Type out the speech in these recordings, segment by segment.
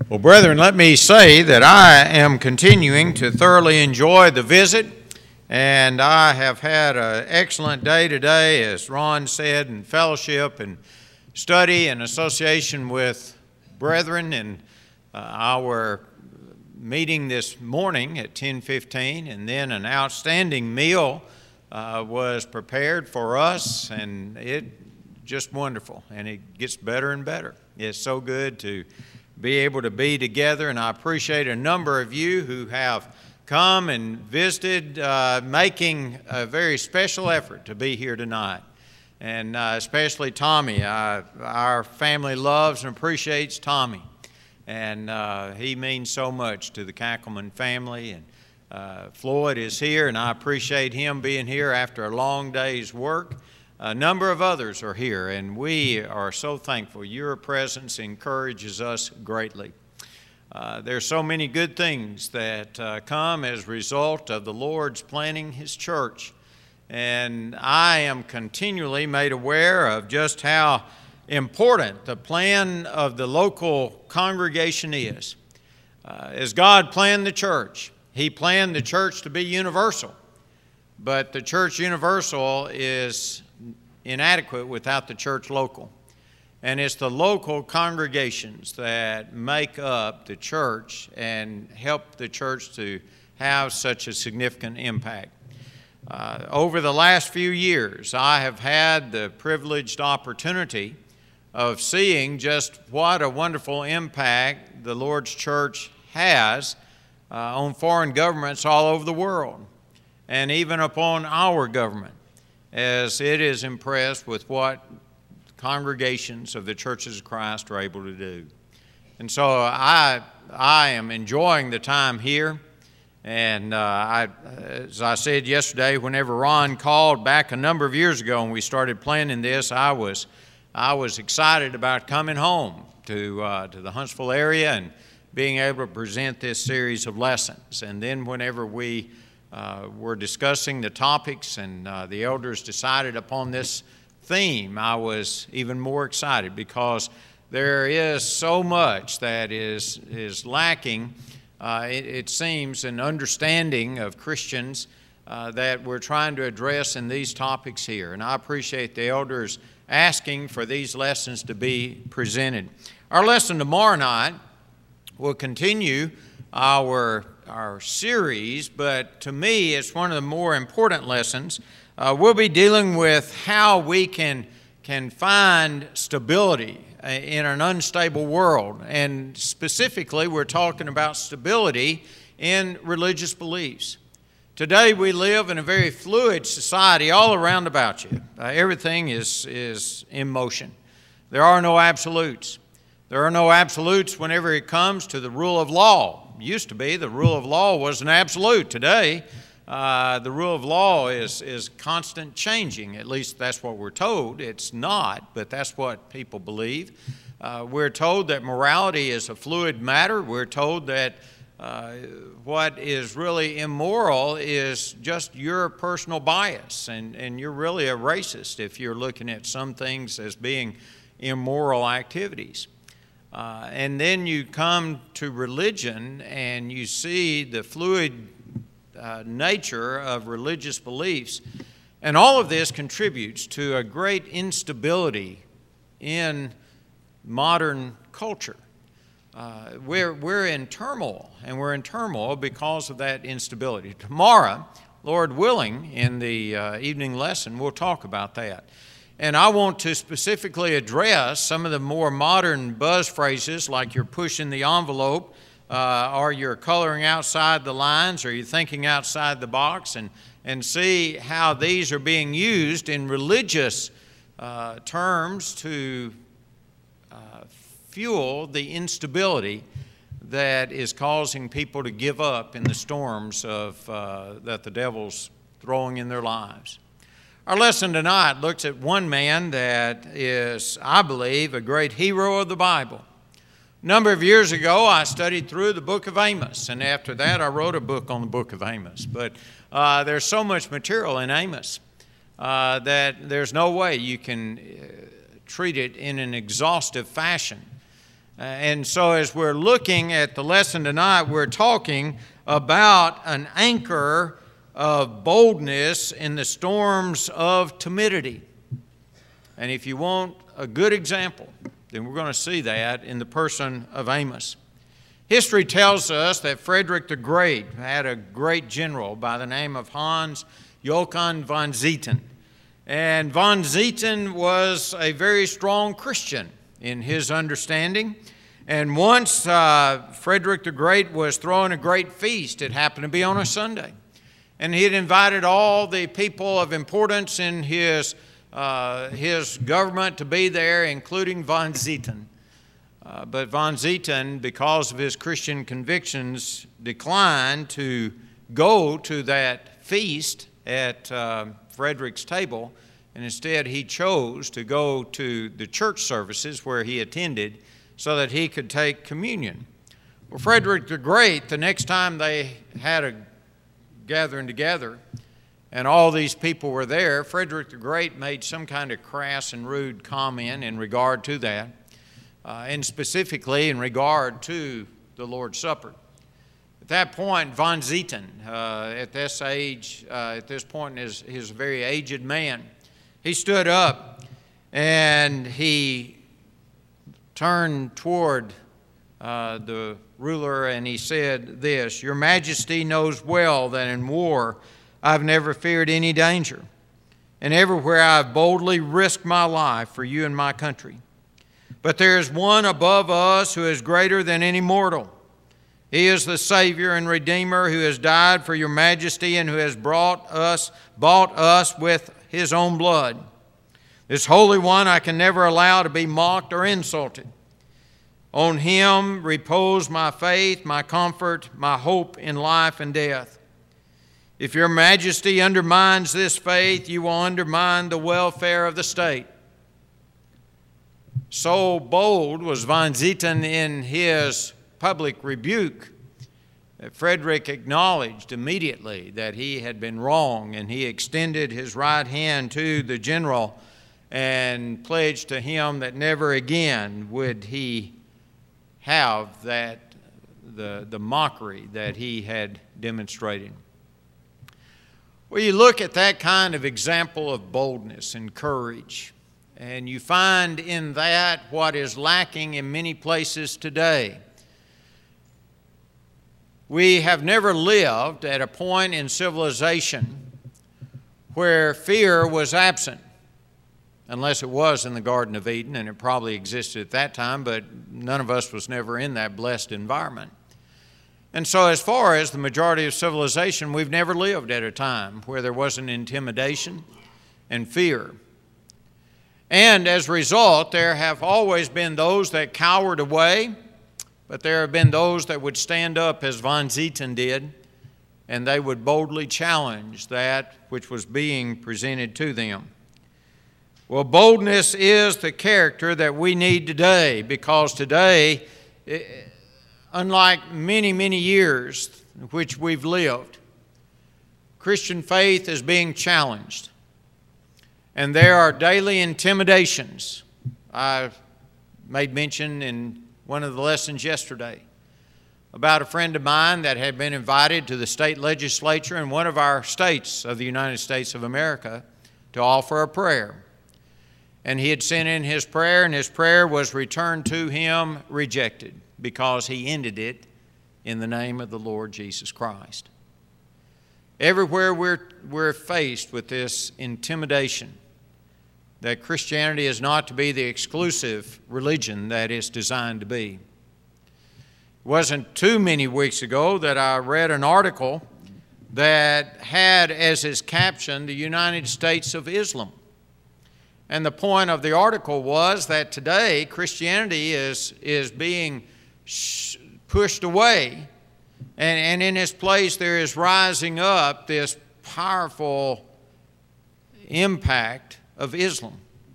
Well, brethren, let me say that I am continuing to thoroughly enjoy the visit, and I have had an excellent day today, as Ron said, in fellowship and study and association with brethren. And our meeting this morning at 10:15, and then an outstanding meal was prepared for us, and it just wonderful, and it gets better and better. It's so good to be able to be together, and I appreciate a number of you who have come and visited, making a very special effort to be here tonight. And especially Tommy. Our family loves and appreciates Tommy, and he means so much to the Kakelman family. And Floyd is here, and I appreciate him being here after a long day's work. A number of others are here, and we are so thankful. Your presence encourages us greatly. There's so many good things that come as a result of the Lord's planting His church, and I am continually made aware of just how important the plan of the local congregation is. As God planned the church, He planned the church to be universal, but the church universal is inadequate without the church local. And it's the local congregations that make up the church and help the church to have such a significant impact. Over the last few years, I have had the privileged opportunity of seeing just what a wonderful impact the Lord's church has on foreign governments all over the world, and even upon our government, as it is impressed with what congregations of the Churches of Christ are able to do. And so I am enjoying the time here. And as I said yesterday, whenever Ron called back a number of years ago and we started planning this, I was excited about coming home to the Huntsville area and being able to present this series of lessons. And then whenever we were discussing the topics and the elders decided upon this theme, I was even more excited, because there is so much that is lacking, it seems, an understanding of Christians that we're trying to address in these topics here. And I appreciate the elders asking for these lessons to be presented. Our lesson tomorrow night will continue our series, but to me it's one of the more important lessons. We'll be dealing with how we can find stability in an unstable world, and specifically we're talking about stability in religious beliefs. Today we live in a very fluid society all around about you. Everything is in motion. There are no absolutes. There are no absolutes whenever it comes to the rule of law. Used to be the rule of law was an absolute. Today, the rule of law is constant changing. At least that's what we're told. It's not, but that's what people believe. We're told that morality is a fluid matter. We're told that what is really immoral is just your personal bias, and you're really a racist if you're looking at some things as being immoral activities. And then you come to religion and you see the fluid nature of religious beliefs. And all of this contributes to a great instability in modern culture. We're in turmoil, and we're in turmoil because of that instability. Tomorrow, Lord willing, in the evening lesson, we'll talk about that. And I want to specifically address some of the more modern buzz phrases, like you're pushing the envelope, or you're coloring outside the lines, or you're thinking outside the box, and see how these are being used in religious terms to fuel the instability that is causing people to give up in the storms of that the devil's throwing in their lives. Our lesson tonight looks at one man that is, I believe, a great hero of the Bible. A number of years ago, I studied through the book of Amos, and after that, I wrote a book on the book of Amos. But there's so much material in Amos that there's no way you can treat it in an exhaustive fashion. And so as we're looking at the lesson tonight, we're talking about an anchor of boldness in the storms of timidity. And if you want a good example, then we're going to see that in the person of Amos. History tells us that Frederick the Great had a great general by the name of Hans Joachim von Zieten. And von Zieten was a very strong Christian in his understanding. And once Frederick the Great was throwing a great feast. It happened to be on a Sunday. And he had invited all the people of importance in his government to be there, including von Zieten. But von Zieten, because of his Christian convictions, declined to go to that feast at Frederick's table, and instead he chose to go to the church services where he attended so that he could take communion. Well, Frederick the Great, the next time they had a gathering together and all these people were there, Frederick the Great made some kind of crass and rude comment in regard to that, and specifically in regard to the Lord's Supper. At that point, von Zieten, at this point is a very aged man. He stood up and he turned toward the ruler and he said this, "Your Majesty knows well that in war I've never feared any danger, and everywhere I've boldly risked my life for you and my country. But there is one above us who is greater than any mortal. He is the Savior and Redeemer who has died for your Majesty and who has bought us with his own blood. This Holy One I can never allow to be mocked or insulted. On him repose my faith, my comfort, my hope in life and death. If your Majesty undermines this faith, you will undermine the welfare of the state." So bold was von Zieten in his public rebuke that Frederick acknowledged immediately that he had been wrong, and he extended his right hand to the general and pledged to him that never again would he have the mockery that he had demonstrated. Well, you look at that kind of example of boldness and courage, and you find in that what is lacking in many places today. We have never lived at a point in civilization where fear was absent, unless it was in the Garden of Eden, and it probably existed at that time, but none of us was never in that blessed environment. And so as far as the majority of civilization, we've never lived at a time where there wasn't intimidation and fear. And as a result, there have always been those that cowered away, but there have been those that would stand up as von Zieten did, and they would boldly challenge that which was being presented to them. Well, boldness is the character that we need today, because today, unlike many, many years in which we've lived, Christian faith is being challenged. And there are daily intimidations. I made mention in one of the lessons yesterday about a friend of mine that had been invited to the state legislature in one of our states of the United States of America to offer a prayer. And he had sent in his prayer, and his prayer was returned to him rejected because he ended it in the name of the Lord Jesus Christ. Everywhere we're faced with this intimidation that Christianity is not to be the exclusive religion that it's designed to be. It wasn't too many weeks ago that I read an article that had as its caption, "The United States of Islam." And the point of the article was that today Christianity is being pushed away, and in its place there is rising up this powerful impact of Islam.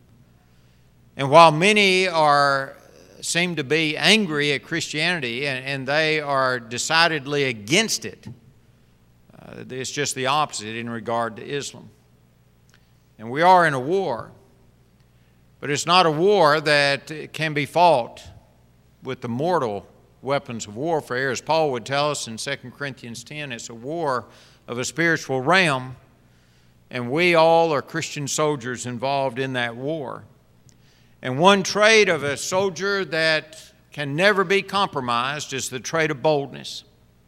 And while many seem to be angry at Christianity and they are decidedly against it, it's just the opposite in regard to Islam. And we are in a war. But it's not a war that can be fought with the mortal weapons of warfare. As Paul would tell us in 2 Corinthians 10, it's a war of a spiritual realm, and we all are Christian soldiers involved in that war. And one trait of a soldier that can never be compromised is the trait of boldness.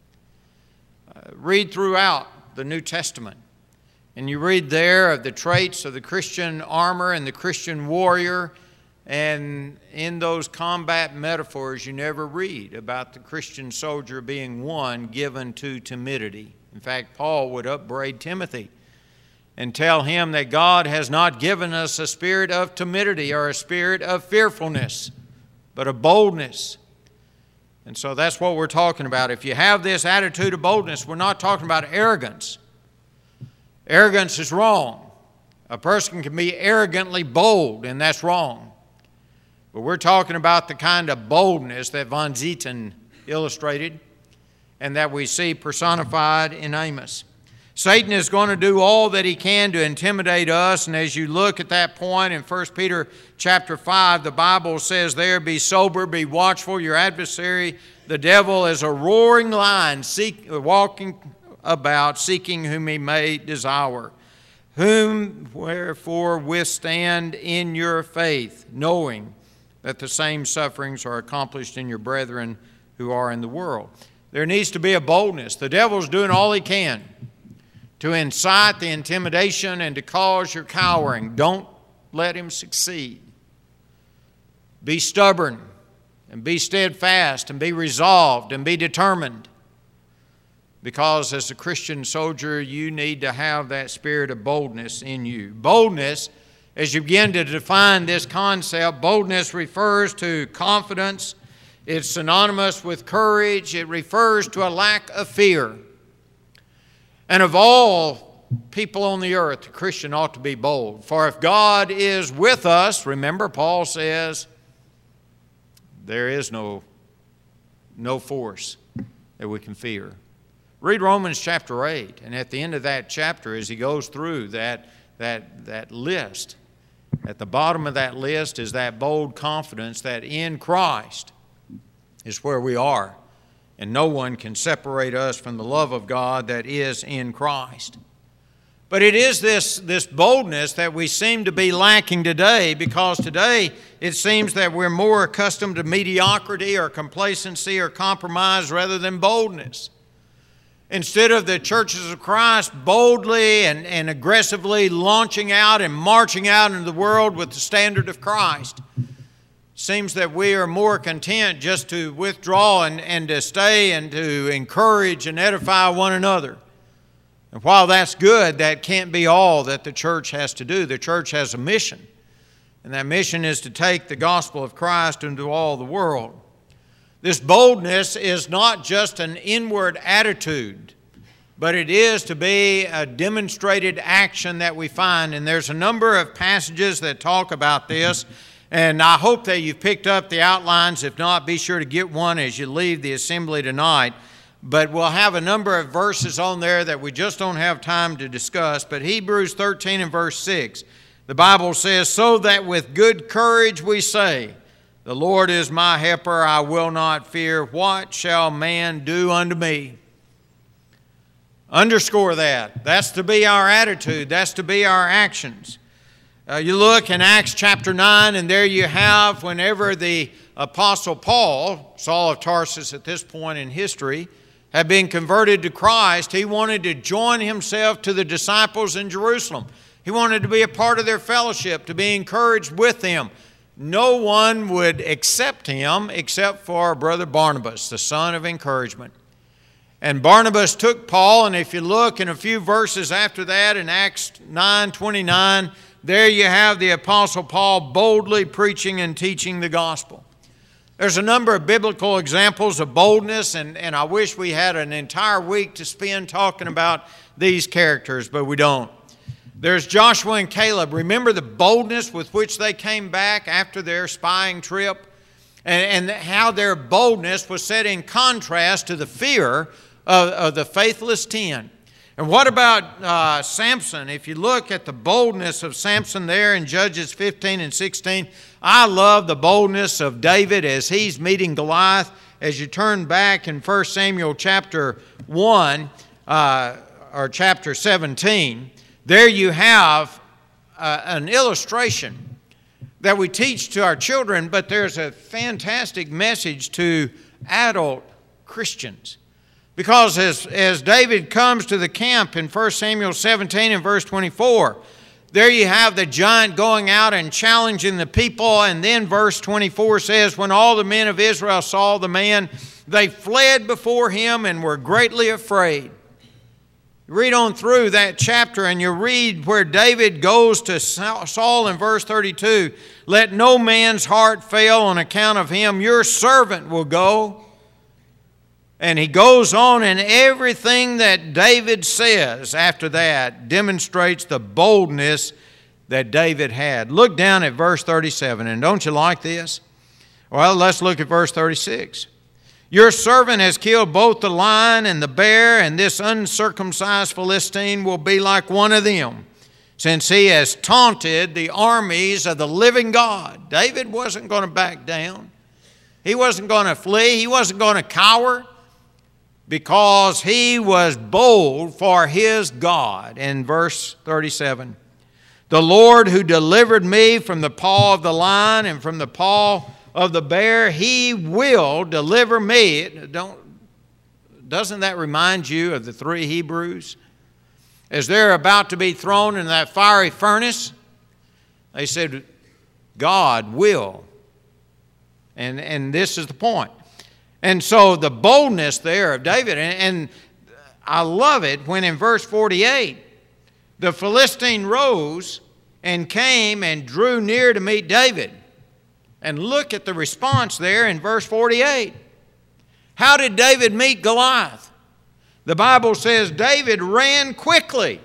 Read throughout the New Testament, and you read there of the traits of the Christian armor and the Christian warrior, and in those combat metaphors you never read about the Christian soldier being one given to timidity. In fact, Paul would upbraid Timothy and tell him that God has not given us a spirit of timidity or a spirit of fearfulness, but of boldness. And so that's what we're talking about. If you have this attitude of boldness, we're not talking about arrogance. Arrogance is wrong. A person can be arrogantly bold, and that's wrong. But we're talking about the kind of boldness that von Zieten illustrated and that we see personified in Amos. Satan is going to do all that he can to intimidate us, and as you look at that point in 1 Peter chapter 5, the Bible says there, "Be sober, be watchful. Your adversary, the devil, is a roaring lion, walking about, seeking whom he may devour. Whom wherefore withstand in your faith, knowing that the same sufferings are accomplished in your brethren who are in the world." There needs to be a boldness. The devil's doing all he can to incite the intimidation and to cause your cowering. Don't let him succeed. Be stubborn and be steadfast and be resolved and be determined. Because as a Christian soldier, you need to have that spirit of boldness in you. Boldness, as you begin to define this concept, boldness refers to confidence. It's synonymous with courage. It refers to a lack of fear. And of all people on the earth, the Christian ought to be bold. For if God is with us, remember Paul says, there is no force that we can fear. Read Romans chapter 8, and at the end of that chapter, as he goes through that list, at the bottom of that list is that bold confidence that in Christ is where we are. And no one can separate us from the love of God that is in Christ. But it is this boldness that we seem to be lacking today, because today it seems that we're more accustomed to mediocrity or complacency or compromise rather than boldness. Instead of the churches of Christ boldly and aggressively launching out and marching out into the world with the standard of Christ, seems that we are more content just to withdraw and to stay and to encourage and edify one another. And while that's good, that can't be all that the church has to do. The church has a mission, and that mission is to take the gospel of Christ into all the world. This boldness is not just an inward attitude, but it is to be a demonstrated action that we find. And there's a number of passages that talk about this. And I hope that you've picked up the outlines. If not, be sure to get one as you leave the assembly tonight. But we'll have a number of verses on there that we just don't have time to discuss. But Hebrews 13 and verse 6, the Bible says, "So that with good courage we say, the Lord is my helper, I will not fear. What shall man do unto me?" Underscore that. That's to be our attitude. That's to be our actions. You look in Acts chapter 9, and there you have whenever the Apostle Paul, Saul of Tarsus at this point in history, had been converted to Christ, he wanted to join himself to the disciples in Jerusalem. He wanted to be a part of their fellowship, to be encouraged with them. No one would accept him except for brother Barnabas, the son of encouragement. And Barnabas took Paul, and if you look in a few verses after that in Acts 9:29, there you have the Apostle Paul boldly preaching and teaching the gospel. There's a number of biblical examples of boldness, and I wish we had an entire week to spend talking about these characters, but we don't. There's Joshua and Caleb. Remember the boldness with which they came back after their spying trip, and how their boldness was set in contrast to the fear of the faithless 10. And what about Samson? If you look at the boldness of Samson there in Judges 15 and 16, I love the boldness of David as he's meeting Goliath. As you turn back in 1 Samuel chapter 1 or chapter 17, there you have an illustration that we teach to our children, but there's a fantastic message to adult Christians. Because as David comes to the camp in 1 Samuel 17 and verse 24, there you have the giant going out and challenging the people. And then verse 24 says, when all the men of Israel saw the man, they fled before him and were greatly afraid. Read on through that chapter and you read where David goes to Saul in verse 32. Let no man's heart fail on account of him. Your servant will go. And he goes on, and everything that David says after that demonstrates the boldness that David had. Look down at verse 37, and don't you like this? Well, let's look at verse 36. Your servant has killed both the lion and the bear, and this uncircumcised Philistine will be like one of them, since he has taunted the armies of the living God. David wasn't going to back down. He wasn't going to flee. He wasn't going to cower, because he was bold for his God. In verse 37, the Lord who delivered me from the paw of the lion and from the paw of the bear, he will deliver me. Doesn't that remind you of the three Hebrews? As they're about to be thrown in that fiery furnace, they said, God will. And this is the point. And so the boldness there of David, and I love it when in verse 48, the Philistine rose and came and drew near to meet David. And look at the response there in verse 48. How did David meet Goliath? The Bible says David ran quickly.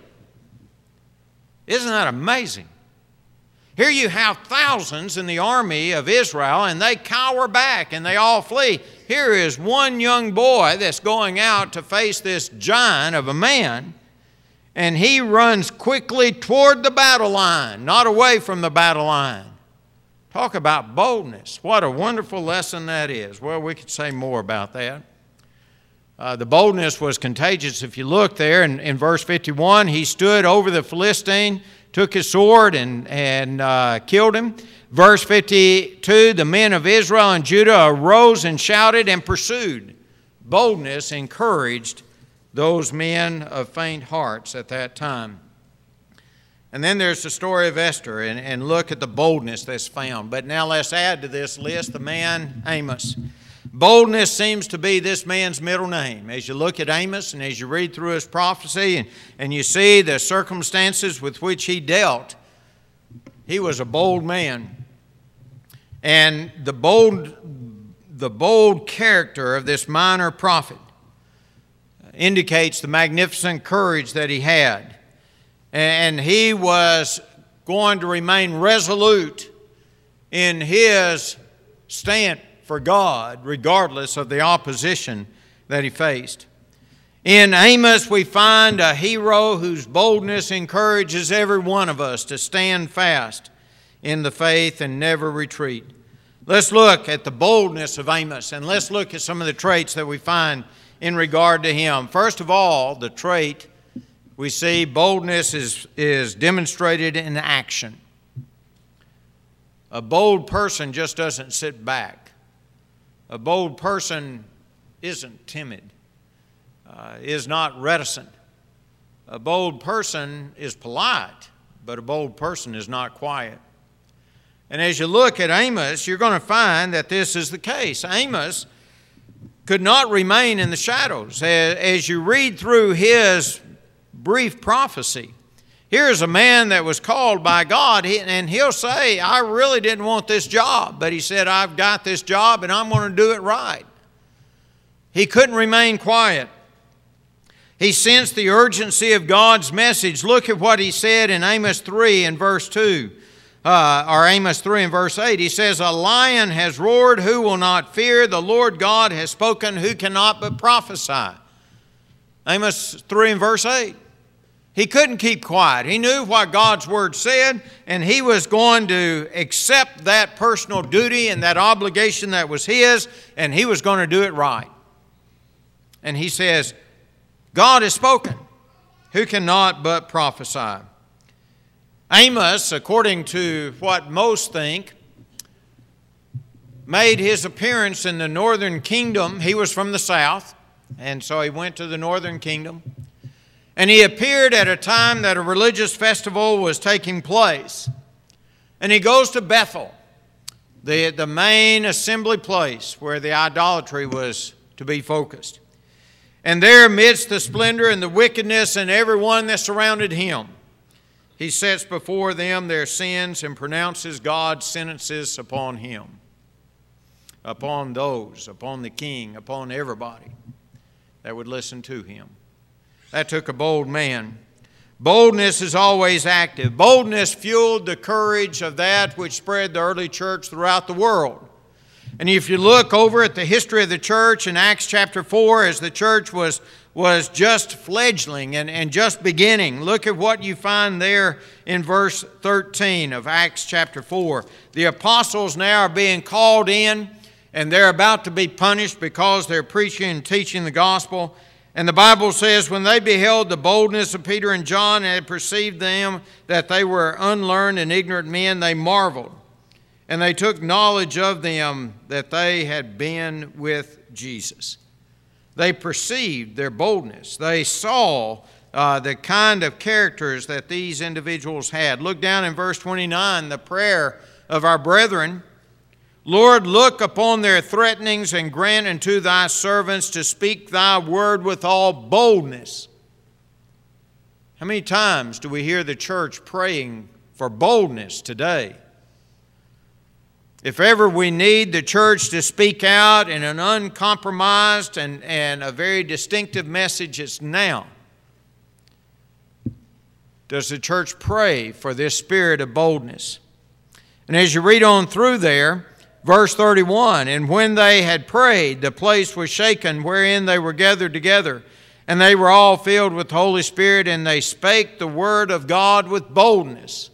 Isn't that amazing? Here you have thousands in the army of Israel, and they cower back and they all flee. Here is one young boy that's going out to face this giant of a man, and he runs quickly toward the battle line, not away from the battle line. Talk about boldness. What a wonderful lesson that is. Well, we could say more about that. The boldness was contagious. If you look there in verse 51, he stood over the Philistine, took his sword and killed him. Verse 52, the men of Israel and Judah arose and shouted and pursued. Boldness encouraged those men of faint hearts at that time. And then there's the story of Esther, and look at the boldness that's found. But now let's add to this list the man Amos. Boldness seems to be this man's middle name. As you look at Amos and as you read through his prophecy and you see the circumstances with which he dealt, he was a bold man. And the bold character of this minor prophet indicates the magnificent courage that he had. And he was going to remain resolute in his stand for God, regardless of the opposition that he faced. In Amos, we find a hero whose boldness encourages every one of us to stand fast in the faith and never retreat. Let's look at the boldness of Amos, and let's look at some of the traits that we find in regard to him. First of all, the trait we see, boldness is demonstrated in action. A bold person just doesn't sit back. A bold person isn't timid, is not reticent. A bold person is polite, but a bold person is not quiet. And as you look at Amos, you're going to find that this is the case. Amos could not remain in the shadows. As you read through his brief prophecy, here's a man that was called by God, and he'll say, I really didn't want this job, but he said, I've got this job and I'm going to do it right. He couldn't remain quiet. He sensed the urgency of God's message. Look at what he said in Amos 3 and verse 2, or Amos 3 and verse 8. He says, a lion has roared, who will not fear? The Lord God has spoken, who cannot but prophesy? Amos 3 and verse 8. He couldn't keep quiet. He knew what God's Word said, and he was going to accept that personal duty and that obligation that was his, and he was going to do it right. And he says, God has spoken. Who cannot but prophesy? Amos, according to what most think, made his appearance in the northern kingdom. He was from the south, and so he went to the northern kingdom. And he appeared at a time that a religious festival was taking place. And he goes to Bethel, the main assembly place where the idolatry was to be focused. And there, amidst the splendor and the wickedness and everyone that surrounded him, he sets before them their sins and pronounces God's sentences upon him, upon those, upon the king, upon everybody that would listen to him. That took a bold man. Boldness is always active. Boldness fueled the courage of that which spread the early church throughout the world. And if you look over at the history of the church in Acts chapter 4, as the church was just fledgling and just beginning, look at what you find there in verse 13 of Acts chapter 4. The apostles now are being called in, and they're about to be punished because they're preaching and teaching the gospel. And the Bible says, when they beheld the boldness of Peter and John and had perceived them that they were unlearned and ignorant men, they marveled. And they took knowledge of them that they had been with Jesus. They perceived their boldness. They saw the kind of characters that these individuals had. Look down in verse 29, the prayer of our brethren. Lord, look upon their threatenings and grant unto thy servants to speak thy word with all boldness. How many times do we hear the church praying for boldness today? If ever we need the church to speak out in an uncompromised and a very distinctive message, it's now. Does the church pray for this spirit of boldness? And as you read on through there, verse 31, and when they had prayed, the place was shaken wherein they were gathered together, and they were all filled with the Holy Spirit, and they spake the word of God with boldness.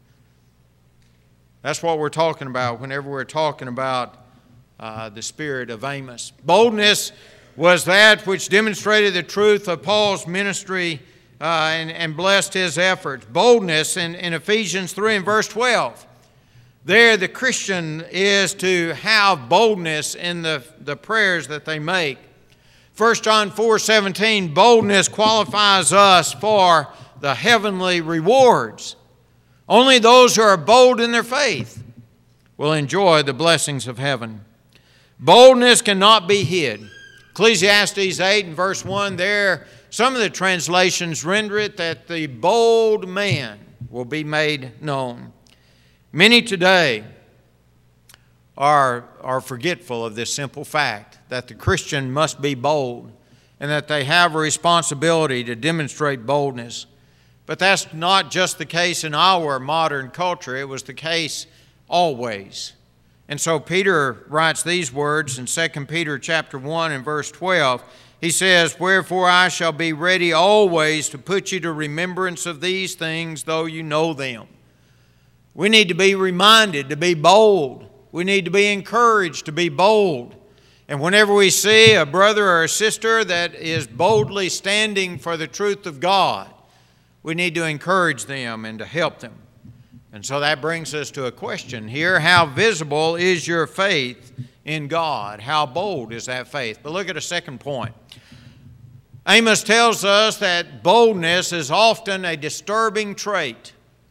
That's what we're talking about whenever we're talking about the spirit of Amos. Boldness was that which demonstrated the truth of Paul's ministry and blessed his efforts. Boldness in Ephesians 3 and verse 12. There the Christian is to have boldness in the prayers that they make. 1 John 4:17, boldness qualifies us for the heavenly rewards. Only those who are bold in their faith will enjoy the blessings of heaven. Boldness cannot be hid. Ecclesiastes 8 and verse 1 there, some of the translations render it that the bold man will be made known. Many today are forgetful of this simple fact that the Christian must be bold and that they have a responsibility to demonstrate boldness. But that's not just the case in our modern culture. It was the case always. And so Peter writes these words in 2 Peter chapter 1 and verse 12. He says, wherefore I shall be ready always to put you to remembrance of these things, though you know them. We need to be reminded to be bold. We need to be encouraged to be bold. And whenever we see a brother or a sister that is boldly standing for the truth of God, we need to encourage them and to help them. And so that brings us to a question here. How visible is your faith in God? How bold is that faith? But look at a second point. Amos tells us that boldness is often a disturbing trait.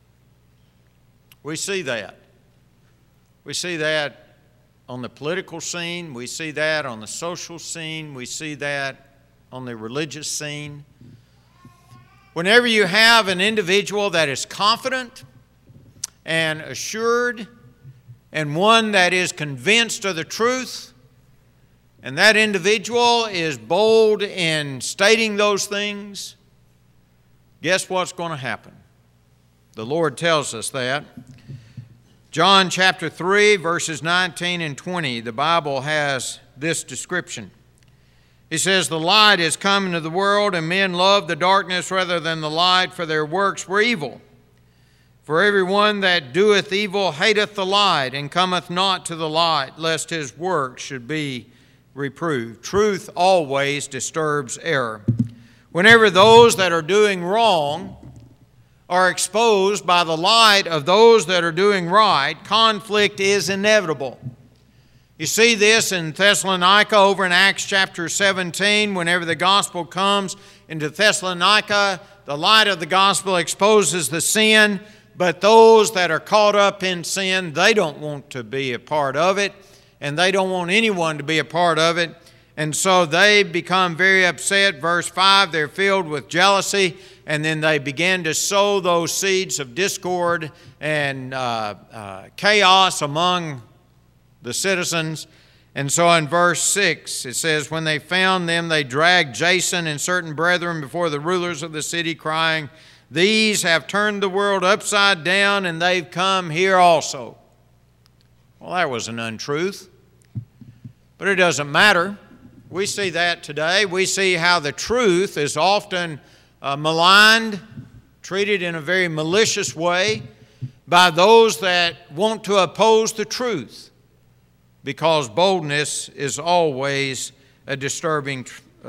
We see that. We see that on the political scene. We see that on the social scene. We see that on the religious scene. Whenever you have an individual that is confident and assured and one that is convinced of the truth, and that individual is bold in stating those things, guess what's going to happen? The Lord tells us that. John chapter 3, verses 19 and 20, the Bible has this description. He says, the light is come into the world, and men love the darkness rather than the light, for their works were evil. For every one that doeth evil hateth the light, and cometh not to the light, lest his work should be reproved. Truth always disturbs error. Whenever those that are doing wrong are exposed by the light of those that are doing right, conflict is inevitable. You see this in Thessalonica over in Acts chapter 17. Whenever the gospel comes into Thessalonica, the light of the gospel exposes the sin, but those that are caught up in sin, they don't want to be a part of it, and they don't want anyone to be a part of it. And so they become very upset. Verse 5, they're filled with jealousy, and then they begin to sow those seeds of discord and chaos among the citizens. And so in verse 6 it says, when they found them, they dragged Jason and certain brethren before the rulers of the city, crying, these have turned the world upside down, and they've come here also. Well, that was an untruth, but it doesn't matter. We see that today. We see how the truth is often maligned, treated in a very malicious way by those that want to oppose the truth, because boldness is always a disturbing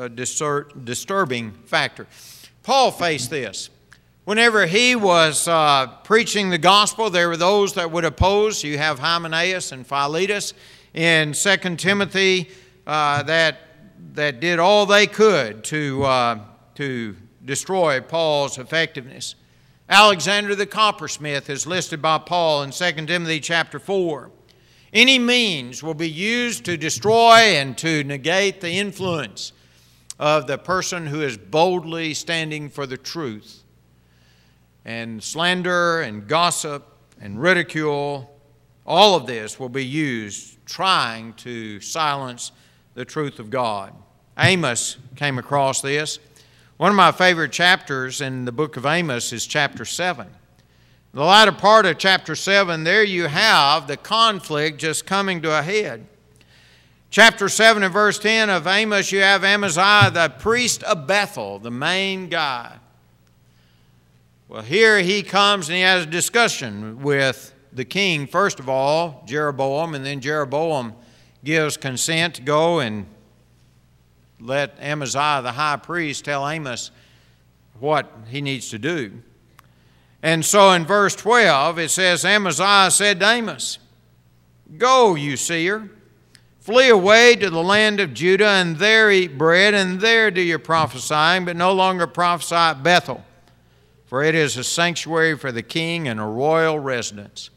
factor. Paul faced this. Whenever he was preaching the gospel, there were those that would oppose. You have Hymenaeus and Philetus in 2 Timothy that did all they could to destroy Paul's effectiveness. Alexander the coppersmith is listed by Paul in 2 Timothy chapter 4. Any means will be used to destroy and to negate the influence of the person who is boldly standing for the truth. And slander and gossip and ridicule, all of this will be used trying to silence the truth of God. Amos came across this. One of my favorite chapters in the book of Amos is chapter 7. The latter part of chapter 7, there you have the conflict just coming to a head. Chapter 7 and verse 10 of Amos, you have Amaziah, the priest of Bethel, the main guy. Well, here he comes and he has a discussion with the king, first of all, Jeroboam, and then Jeroboam gives consent to go and let Amaziah, the high priest, tell Amos what he needs to do. And so in verse 12 it says, Amaziah said to Amos, go, you seer, flee away to the land of Judah, and there eat bread, and there do your prophesying, but no longer prophesy at Bethel, for it is a sanctuary for the king and a royal residence.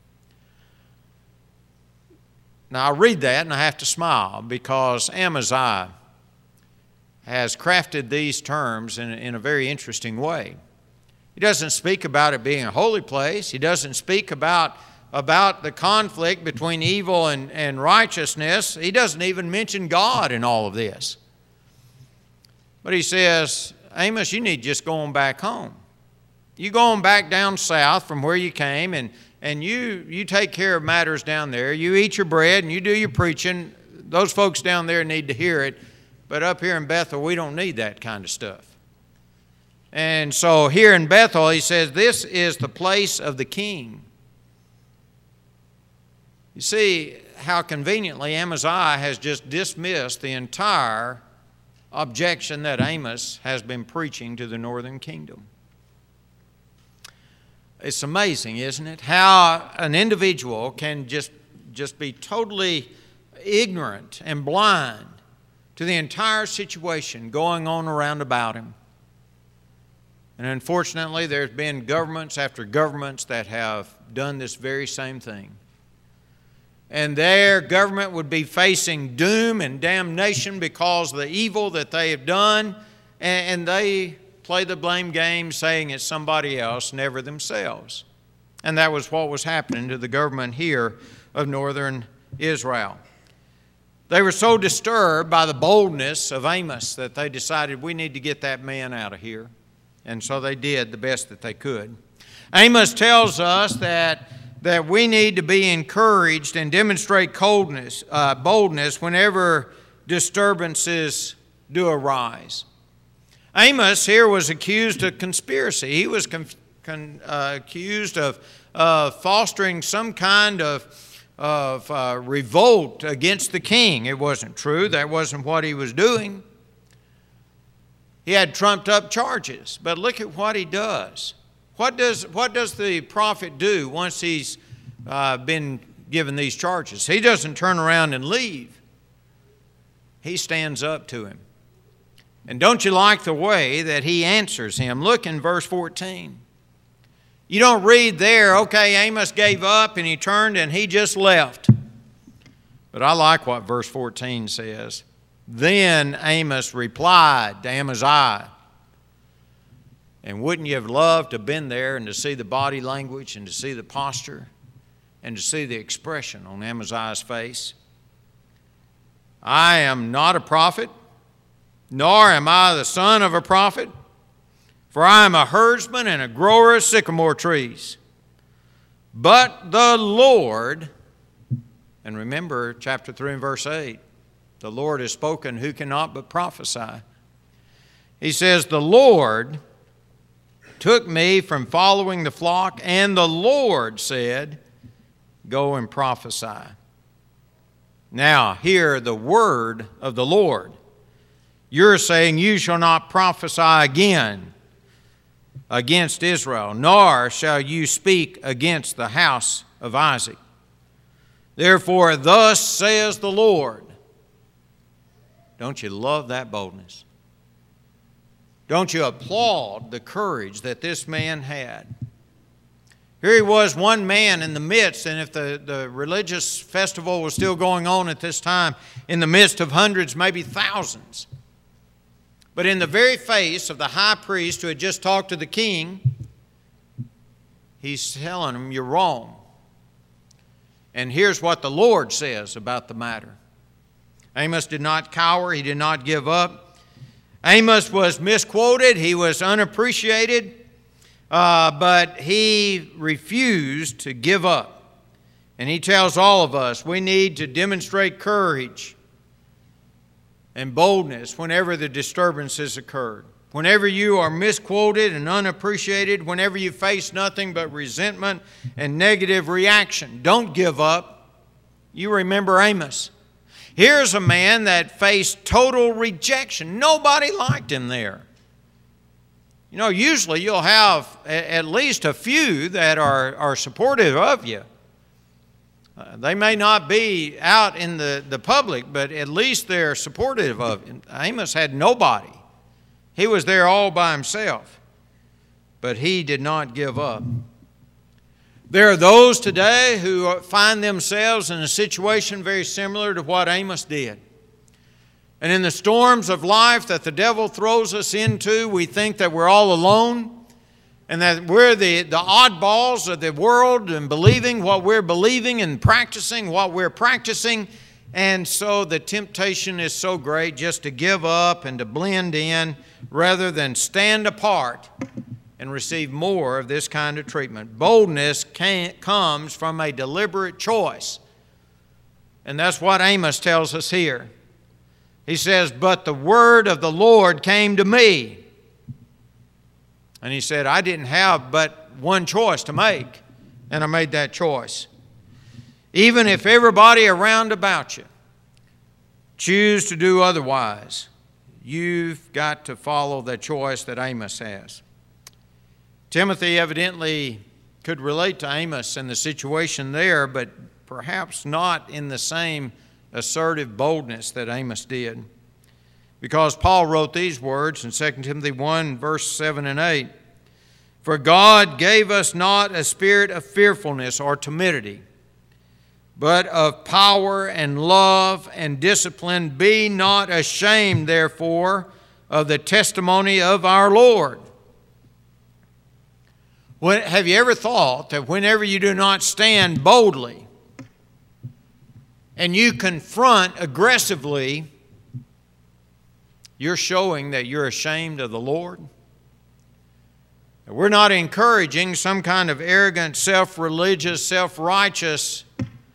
Now I read that and I have to smile, because Amaziah has crafted these terms in a very interesting way. He doesn't speak about it being a holy place. He doesn't speak about the conflict between evil and righteousness. He doesn't even mention God in all of this. But he says, Amos, you need just going back home. You going back down south from where you came, and you take care of matters down there. You eat your bread and you do your preaching. Those folks down there need to hear it. But up here in Bethel, we don't need that kind of stuff. And so here in Bethel, he says, this is the place of the king. You see how conveniently Amaziah has just dismissed the entire objection that Amos has been preaching to the northern kingdom. It's amazing, isn't it, how an individual can just be totally ignorant and blind to the entire situation going on around about him. And unfortunately, there's been governments after governments that have done this very same thing. And their government would be facing doom and damnation because of the evil that they have done, and they play the blame game saying it's somebody else, never themselves. And that was what was happening to the government here of northern Israel. They were so disturbed by the boldness of Amos that they decided, we need to get that man out of here. And so they did the best that they could. Amos tells us that we need to be encouraged and demonstrate boldness whenever disturbances do arise. Amos here was accused of conspiracy. He was accused of fostering some kind of revolt against the king. It wasn't true. That wasn't what he was doing. He had trumped up charges. But look at what he does. What does the prophet do once he's been given these charges? He doesn't turn around and leave. He stands up to him. And don't you like the way that he answers him? Look in verse 14. You don't read there, okay, Amos gave up and he turned and he just left. But I like what verse 14 says. Then Amos replied to Amaziah. And wouldn't you have loved to have been there and to see the body language and to see the posture and to see the expression on Amaziah's face? I am not a prophet, nor am I the son of a prophet, for I am a herdsman and a grower of sycamore trees. But the Lord, and remember chapter 3 and verse 8, the Lord has spoken, who cannot but prophesy? He says, the Lord took me from following the flock, and the Lord said, go and prophesy. Now, hear the word of the Lord. You're saying, you shall not prophesy again against Israel, nor shall you speak against the house of Isaac. Therefore, thus says the Lord. Don't you love that boldness? Don't you applaud the courage that this man had? Here he was, one man in the midst, and if the religious festival was still going on at this time, in the midst of hundreds, maybe thousands. But in the very face of the high priest who had just talked to the king, he's telling him, you're wrong. And here's what the Lord says about the matter. Amos did not cower. He did not give up. Amos was misquoted. He was unappreciated. But he refused to give up. And he tells all of us we need to demonstrate courage and boldness whenever the disturbances occurred. Whenever you are misquoted and unappreciated, whenever you face nothing but resentment and negative reaction, don't give up. You remember Amos. Here's a man that faced total rejection. Nobody liked him there. You know, usually you'll have at least a few that are supportive of you. They may not be out in the public, but at least they're supportive of you. Amos had nobody. He was there all by himself. But he did not give up. There are those today who find themselves in a situation very similar to what Amos did. And in the storms of life that the devil throws us into, we think that we're all alone and that we're the oddballs of the world and believing what we're believing and practicing what we're practicing. And so the temptation is so great just to give up and to blend in rather than stand apart and receive more of this kind of treatment. Boldness comes from a deliberate choice. And that's what Amos tells us here. He says, but the word of the Lord came to me. And he said, I didn't have but one choice to make, and I made that choice. Even if everybody around about you choose to do otherwise, you've got to follow the choice that Amos has. Timothy evidently could relate to Amos and the situation there, but perhaps not in the same assertive boldness that Amos did. Because Paul wrote these words in 2 Timothy 1, verse 7 and 8. For God gave us not a spirit of fearfulness or timidity, but of power and love and discipline. Be not ashamed, therefore, of the testimony of our Lord. Have you ever thought that whenever you do not stand boldly and you confront aggressively, you're showing that you're ashamed of the Lord? We're not encouraging some kind of arrogant, self-religious, self-righteous,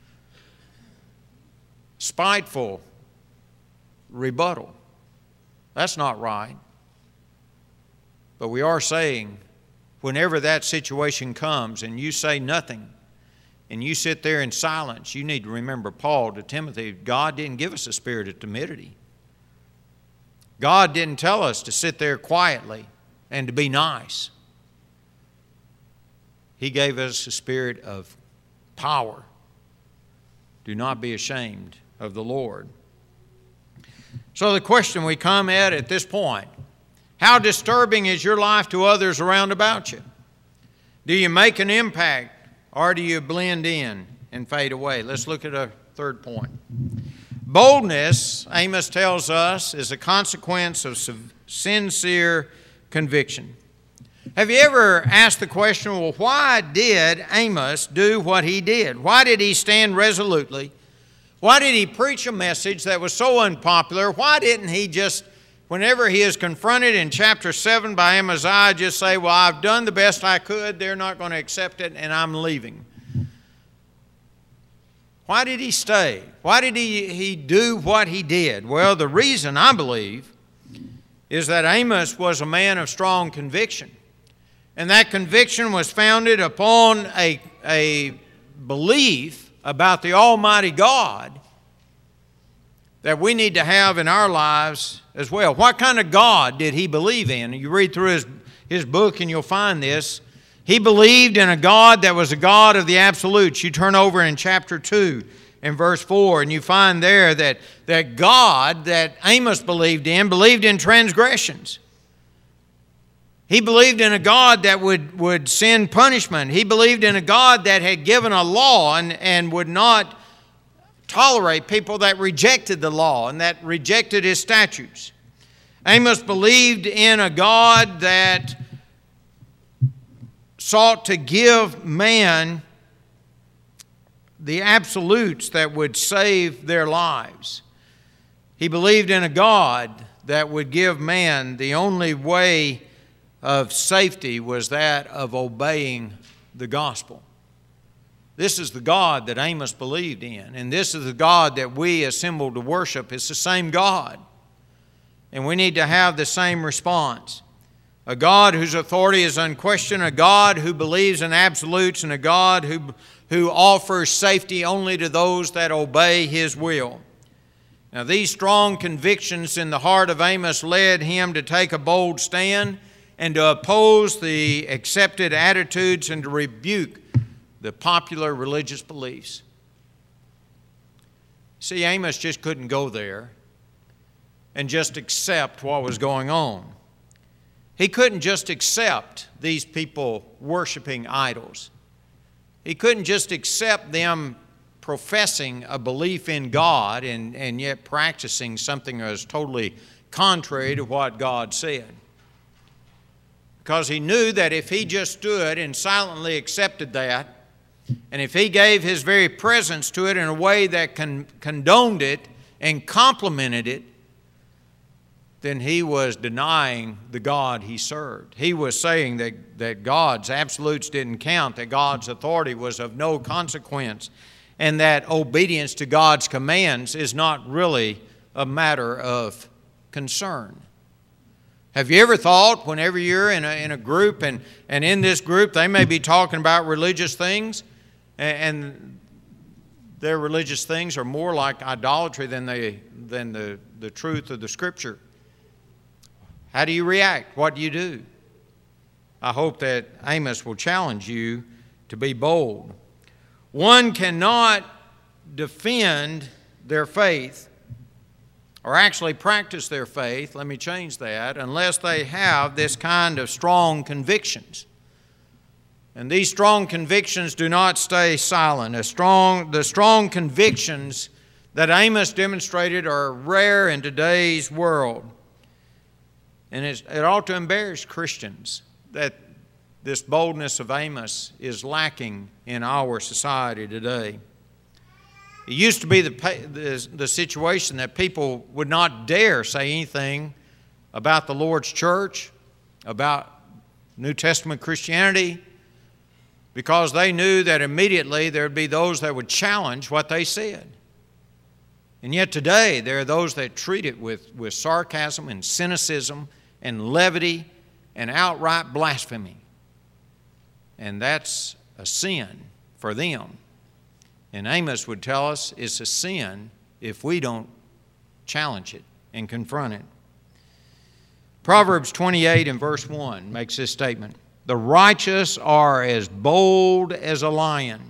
spiteful rebuttal. That's not right. But we are saying, whenever that situation comes and you say nothing and you sit there in silence, you need to remember Paul to Timothy, God didn't give us a spirit of timidity. God didn't tell us to sit there quietly and to be nice. He gave us a spirit of power. Do not be ashamed of the Lord. So the question we come at this point, how disturbing is your life to others around about you? Do you make an impact or do you blend in and fade away? Let's look at a third point. Boldness, Amos tells us, is a consequence of sincere conviction. Have you ever asked the question, well, why did Amos do what he did? Why did he stand resolutely? Why did he preach a message that was so unpopular? Why didn't he just, whenever he is confronted in chapter 7 by Amaziah, just say, well, I've done the best I could, they're not going to accept it, and I'm leaving? Why did he stay? Why did he do what he did? Well, the reason, I believe, is that Amos was a man of strong conviction. And that conviction was founded upon a belief about the Almighty God that we need to have in our lives as well. What kind of God did he believe in? You read through his book and you'll find this. He believed in a God that was a God of the absolutes. You turn over in chapter 2 and verse 4 and you find there that God that Amos believed in transgressions. He believed in a God that would send punishment. He believed in a God that had given a law and would not tolerate people that rejected the law and that rejected His statutes. Amos believed in a God that sought to give man the absolutes that would save their lives. He believed in a God that would give man the only way of safety was that of obeying the gospel. This is the God that Amos believed in, and this is the God that we assemble to worship. It's the same God, and we need to have the same response. A God whose authority is unquestioned, a God who believes in absolutes, and a God who offers safety only to those that obey His will. Now, these strong convictions in the heart of Amos led him to take a bold stand and to oppose the accepted attitudes and to rebuke the popular religious beliefs. See, Amos just couldn't go there and just accept what was going on. He couldn't just accept these people worshiping idols. He couldn't just accept them professing a belief in God and yet practicing something that was totally contrary to what God said. Because he knew that if he just stood and silently accepted that, and if he gave his very presence to it in a way that condoned it and complimented it, then he was denying the God he served. He was saying that God's absolutes didn't count, that God's authority was of no consequence, and that obedience to God's commands is not really a matter of concern. Have you ever thought, whenever you're in a group and in this group they may be talking about religious things, and their religious things are more like idolatry than the truth of the Scripture? How do you react? What do you do? I hope that Amos will challenge you to be bold. One cannot defend their faith or actually practice their faith, let me change that, unless they have this kind of strong convictions. And these strong convictions do not stay silent. The strong convictions that Amos demonstrated are rare in today's world. And it ought to embarrass Christians that this boldness of Amos is lacking in our society today. It used to be the situation that people would not dare say anything about the Lord's church, about New Testament Christianity, because they knew that immediately there would be those that would challenge what they said. And yet today there are those that treat it with sarcasm and cynicism and levity and outright blasphemy. And that's a sin for them. And Amos would tell us it's a sin if we don't challenge it and confront it. Proverbs 28 and verse 1 makes this statement: "The righteous are as bold as a lion."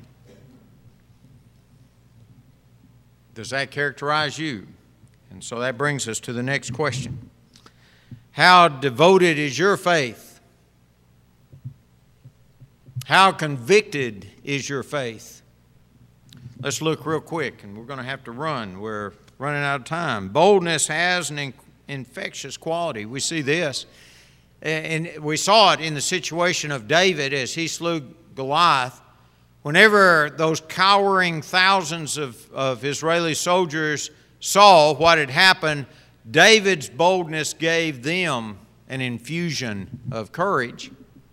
Does that characterize you? And so that brings us to the next question. How devoted is your faith? How convicted is your faith? Let's look real quick, and we're going to have to run. We're running out of time. Boldness has an infectious quality. We see this. And we saw it in the situation of David as he slew Goliath. Whenever those cowering thousands of Israeli soldiers saw what had happened, David's boldness gave them an infusion of courage.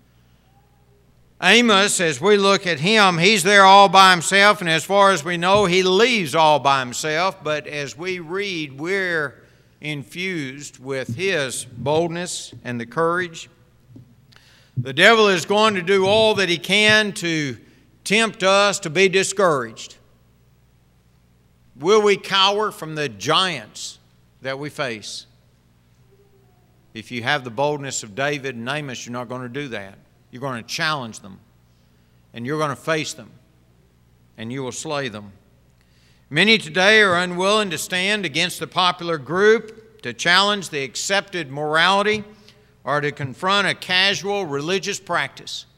Amos, as we look at him, he's there all by himself, and as far as we know, he leaves all by himself. But as we read, we're infused with his boldness and the courage. The devil is going to do all that he can to tempt us to be discouraged. Will we cower from the giants that we face? If you have the boldness of David and Amos, you're not going to do that. You're going to challenge them, and you're going to face them, and you will slay them. Many today are unwilling to stand against the popular group, to challenge the accepted morality, or to confront a casual religious practice.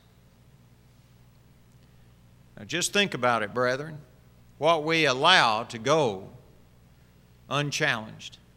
Now just think about it, brethren, what we allow to go unchallenged.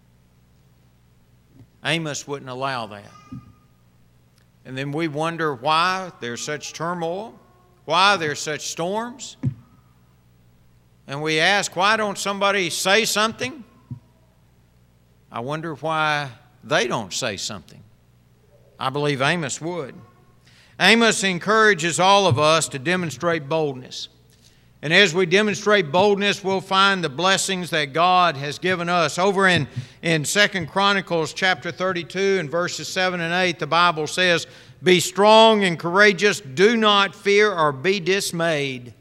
Amos wouldn't allow that. And then we wonder why there's such turmoil, why there's such storms. And we ask, why don't somebody say something? I wonder why they don't say something. I believe Amos would. Amos encourages all of us to demonstrate boldness. And as we demonstrate boldness, we'll find the blessings that God has given us. Over in 2 Chronicles chapter 32 and verses 7 and 8, the Bible says, "Be strong and courageous, do not fear or be dismayed."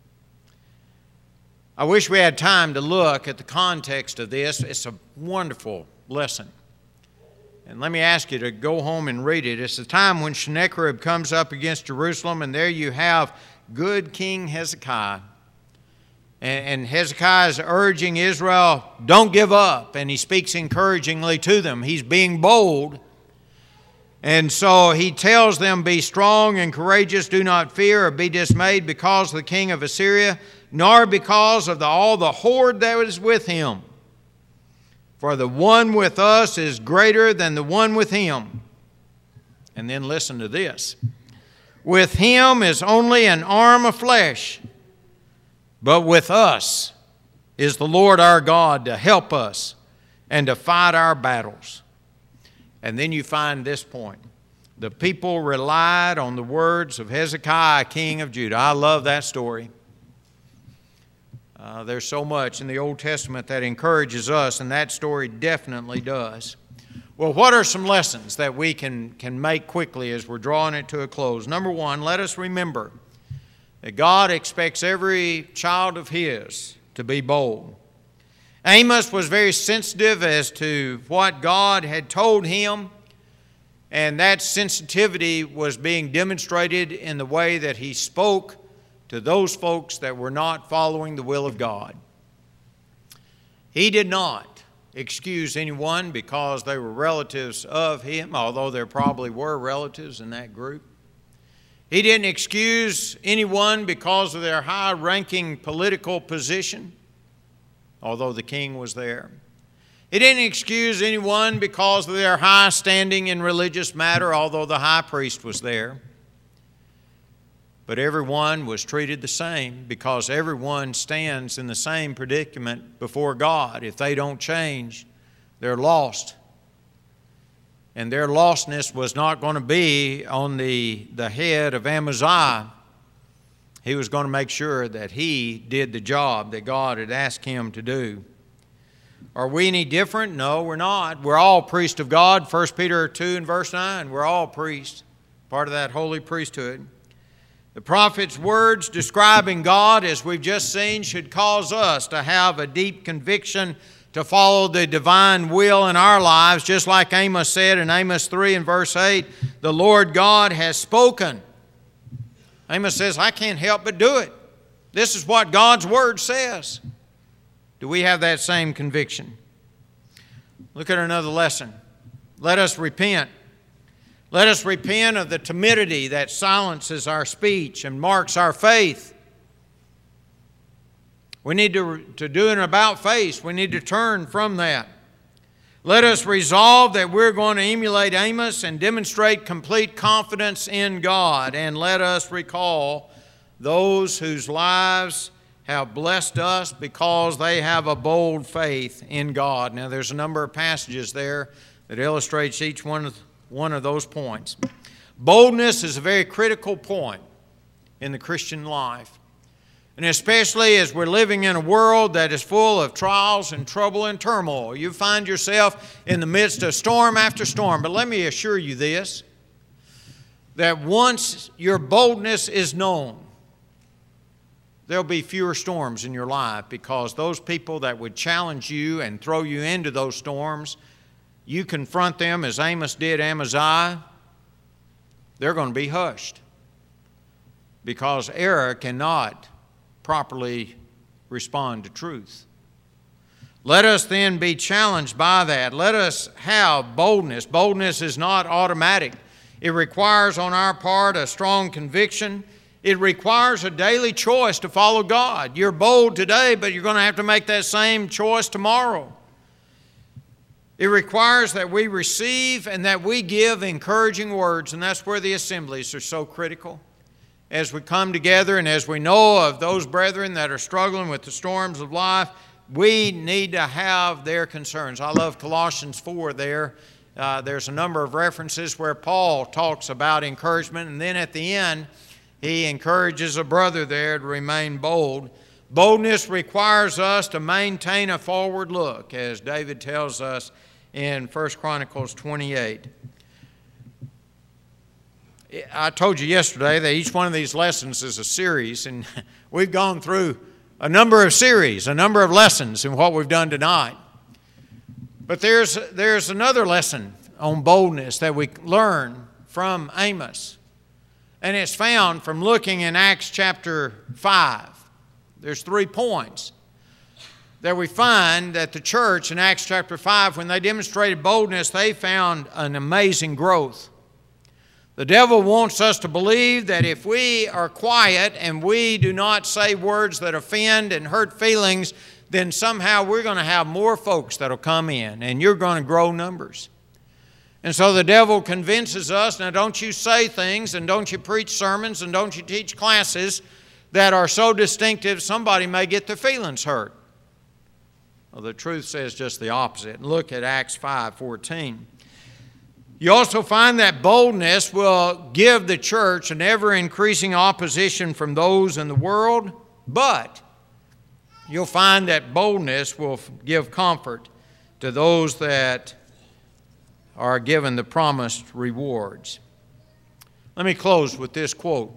I wish we had time to look at the context of this. It's a wonderful lesson. And let me ask you to go home and read it. It's the time when Sennacherib comes up against Jerusalem, and there you have good King Hezekiah. And Hezekiah is urging Israel, don't give up. And he speaks encouragingly to them. He's being bold. And so he tells them, "Be strong and courageous, do not fear or be dismayed because of the king of Assyria, nor because of all the horde that is with him. For the one with us is greater than the one with him." And then listen to this. "With him is only an arm of flesh, but with us is the Lord our God to help us and to fight our battles." And then you find this point. The people relied on the words of Hezekiah, king of Judah. I love that story. There's so much in the Old Testament that encourages us, and that story definitely does. Well, what are some lessons that we can make quickly as we're drawing it to a close? Number one, let us remember that God expects every child of His to be bold. Amos was very sensitive as to what God had told him, and that sensitivity was being demonstrated in the way that he spoke to those folks that were not following the will of God. He did not excuse anyone because they were relatives of him, although there probably were relatives in that group. He didn't excuse anyone because of their high-ranking political position, although the king was there. He didn't excuse anyone because of their high standing in religious matter, although the high priest was there. But everyone was treated the same because everyone stands in the same predicament before God. If they don't change, they're lost. And their lostness was not going to be on the head of Amaziah. He was going to make sure that he did the job that God had asked him to do. Are we any different? No, we're not. We're all priests of God. 1 Peter 2 and verse 9, we're all priests, part of that holy priesthood. The prophet's words describing God, as we've just seen, should cause us to have a deep conviction to follow the divine will in our lives, just like Amos said in Amos 3 and verse 8, the Lord God has spoken. Amos says, I can't help but do it. This is what God's Word says. Do we have that same conviction? Look at another lesson. Let us repent. Let us repent of the timidity that silences our speech and marks our faith. We need to do an about face. We need to turn from that. Let us resolve that we're going to emulate Amos and demonstrate complete confidence in God. And let us recall those whose lives have blessed us because they have a bold faith in God. Now, there's a number of passages there that illustrates each one of those points. Boldness is a very critical point in the Christian life. And especially as we're living in a world that is full of trials and trouble and turmoil. You find yourself in the midst of storm after storm. But let me assure you this, that once your boldness is known, there'll be fewer storms in your life, because those people that would challenge you and throw you into those storms, you confront them as Amos did Amaziah, they're going to be hushed, because error cannot properly respond to truth. Let us then be challenged by that. Let us have boldness. Boldness is not automatic. It requires on our part a strong conviction. It requires a daily choice to follow God. You're bold today, but you're going to have to make that same choice tomorrow. It requires that we receive and that we give encouraging words, and that's where the assemblies are so critical. As we come together and as we know of those brethren that are struggling with the storms of life, we need to have their concerns. I love Colossians 4 there. There's a number of references where Paul talks about encouragement, and then at the end, he encourages a brother there to remain bold. Boldness requires us to maintain a forward look, as David tells us in 1 Chronicles 28. I told you yesterday that each one of these lessons is a series, and we've gone through a number of series, a number of lessons in what we've done tonight. But there's another lesson on boldness that we learn from Amos. And it's found from looking in Acts chapter 5. There's 3 points that we find that the church in Acts chapter 5, when they demonstrated boldness, they found an amazing growth. The devil wants us to believe that if we are quiet and we do not say words that offend and hurt feelings, then somehow we're going to have more folks that will come in and you're going to grow numbers. And so the devil convinces us, now don't you say things and don't you preach sermons and don't you teach classes that are so distinctive somebody may get their feelings hurt. Well, the truth says just the opposite. Look at Acts 5:14. You also find that boldness will give the church an ever-increasing opposition from those in the world, but you'll find that boldness will give comfort to those that are given the promised rewards. Let me close with this quote.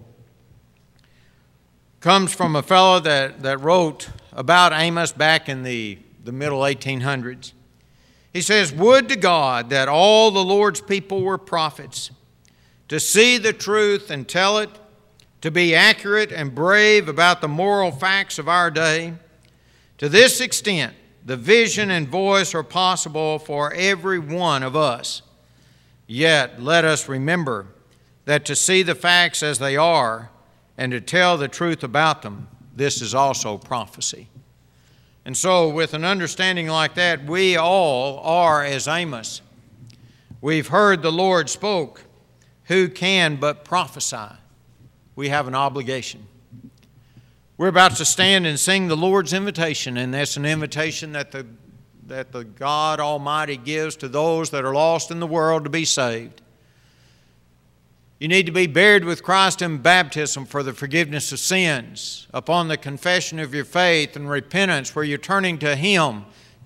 It comes from a fellow that wrote about Amos back in the middle 1800s. He says, "Would to God that all the Lord's people were prophets, to see the truth and tell it, to be accurate and brave about the moral facts of our day. To this extent, the vision and voice are possible for every one of us. Yet let us remember that to see the facts as they are and to tell the truth about them, this is also prophecy." And so with an understanding like that, we all are as Amos. We've heard the Lord spoke. Who can but prophesy? We have an obligation. We're about to stand and sing the Lord's invitation, and that's an invitation that the God Almighty gives to those that are lost in the world to be saved. You need to be buried with Christ in baptism for the forgiveness of sins, upon the confession of your faith and repentance, where you're turning to Him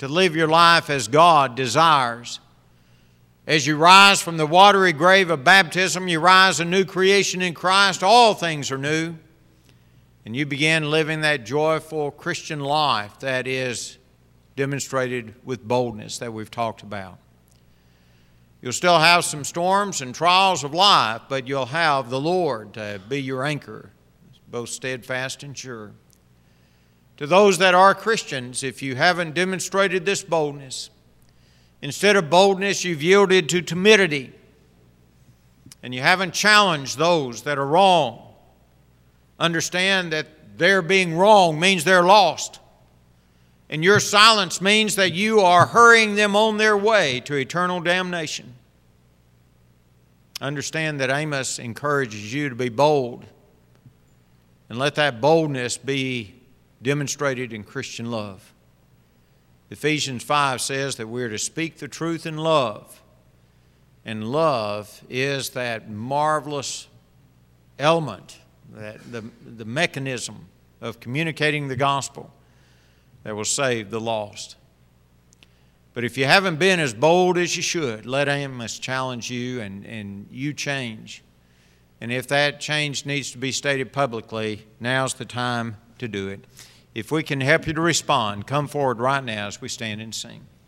to live your life as God desires. As you rise from the watery grave of baptism, you rise a new creation in Christ. All things are new. And you begin living that joyful Christian life that is demonstrated with boldness that we've talked about. You'll still have some storms and trials of life, but you'll have the Lord to be your anchor, both steadfast and sure. To those that are Christians, if you haven't demonstrated this boldness, instead of boldness, you've yielded to timidity, and you haven't challenged those that are wrong. Understand that their being wrong means they're lost. And your silence means that you are hurrying them on their way to eternal damnation. Understand that Amos encourages you to be bold. And let that boldness be demonstrated in Christian love. Ephesians 5 says that we're to speak the truth in love. And love is that marvelous element, that the mechanism of communicating the gospel that will save the lost. But if you haven't been as bold as you should, let Amos challenge you and you change. And if that change needs to be stated publicly, now's the time to do it. If we can help you to respond, come forward right now as we stand and sing.